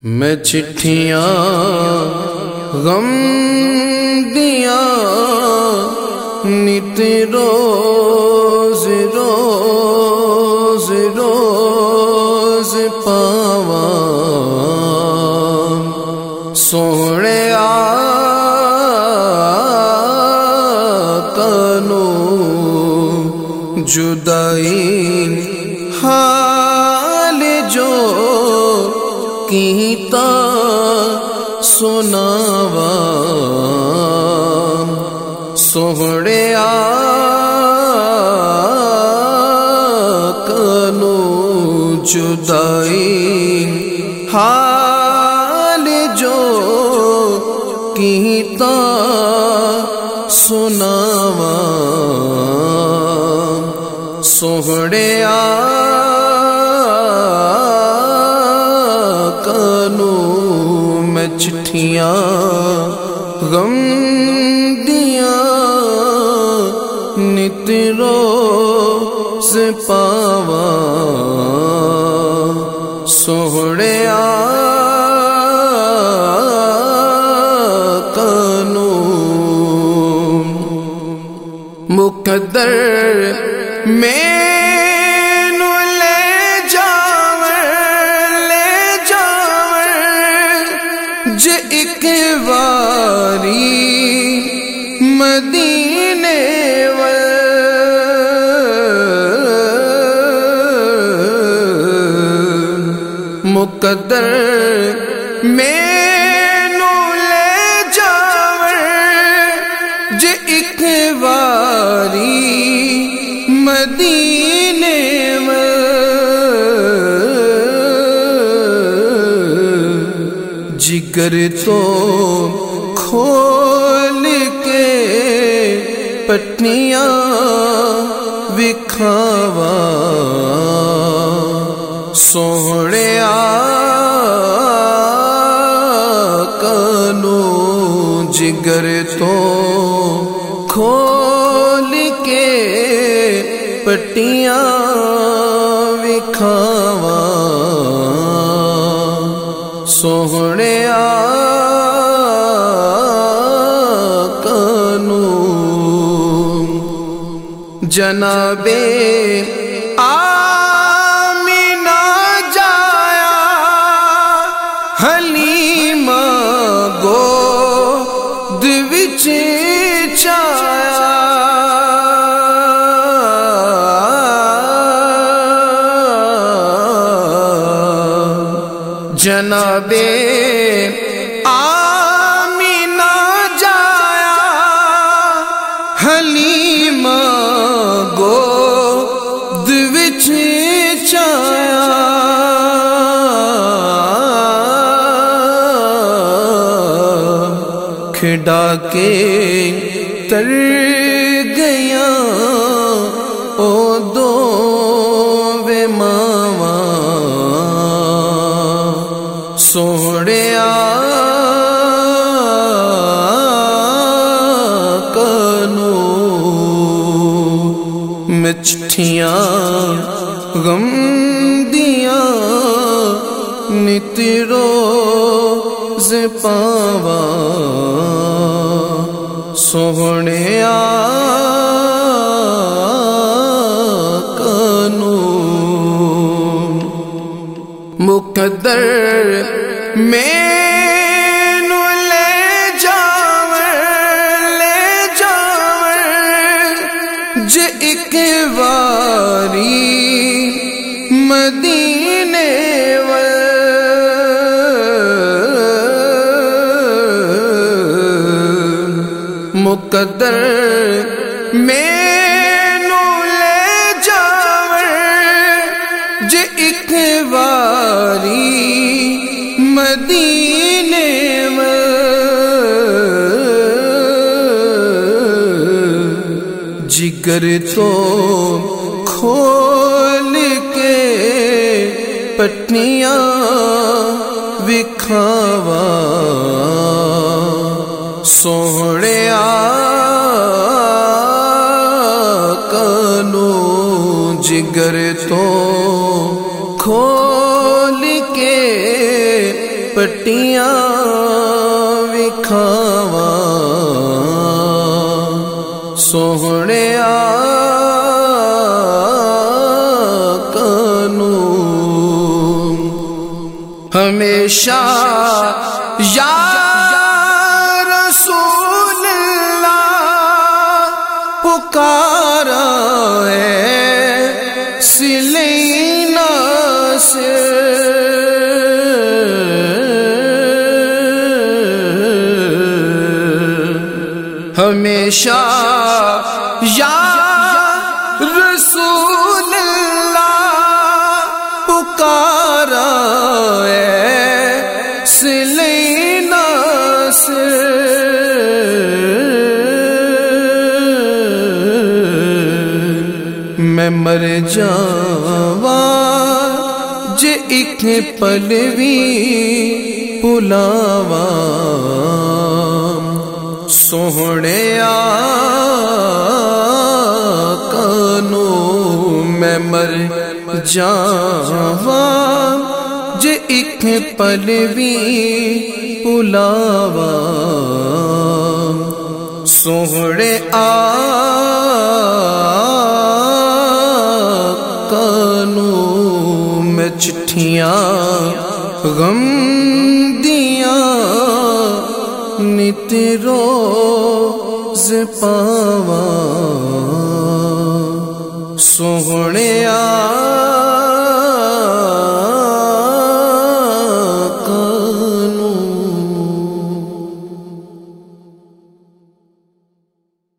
میں چٹھیاں غم دیاں نت روز روز روز پاواں سونے آقا نو جدائی حال جو کیتا سناواں سوہڑے آقا نو جدائی حال جو کیتا سناواں سوہڑے میں چٹھیاں غم دیاں نت روز پاواں سوہڑے آقا نو مقدر مینو لے جاویں جے ایک واری مدینے ول مقدر مینو لے جاویں جے ایک واری مدینے ول جگر تو کھول کے پٹنیاں وکھاواں سوہڑے آقا نو جگر تو کھول کے پٹیاں وکھاواں سوہڑے آقا نو جناب آمینہ جایا حلیمہ گود وچ چایا جناب آمینہ جایا حلیمہ گود وچ چایا کھڑا کے تر گیا او دو وے ماواں سوہڑے آقا نو میں چٹھیاں غم دیاں نت روز پاواں سوہڑے آقا نو مقدر مینو لے جاویں جے ایک واری مدینے ول مقدر مینو لے جاویں جے ایک واری مدینے ول جگر تو کھول کے پٹنیاں وکھاواں سوہڑے آقا نو جگر تو کھول کے پٹیاں وکھاواں سوہنے آقا نوں ہمیشہ یا رسول اللہ پکارا ہے سلینا سے ہمیشہ یا رسول اللہ پکارا ہے سلینا سے میں مر جاواں جے ایک پل وی بلاواں سوہنے آقا نوں میں مر جاواں جے ایک پل وی بلاواں سوہنے آقا نوں میں چٹھیاں غم دیاں نت روز پاواں سوہنے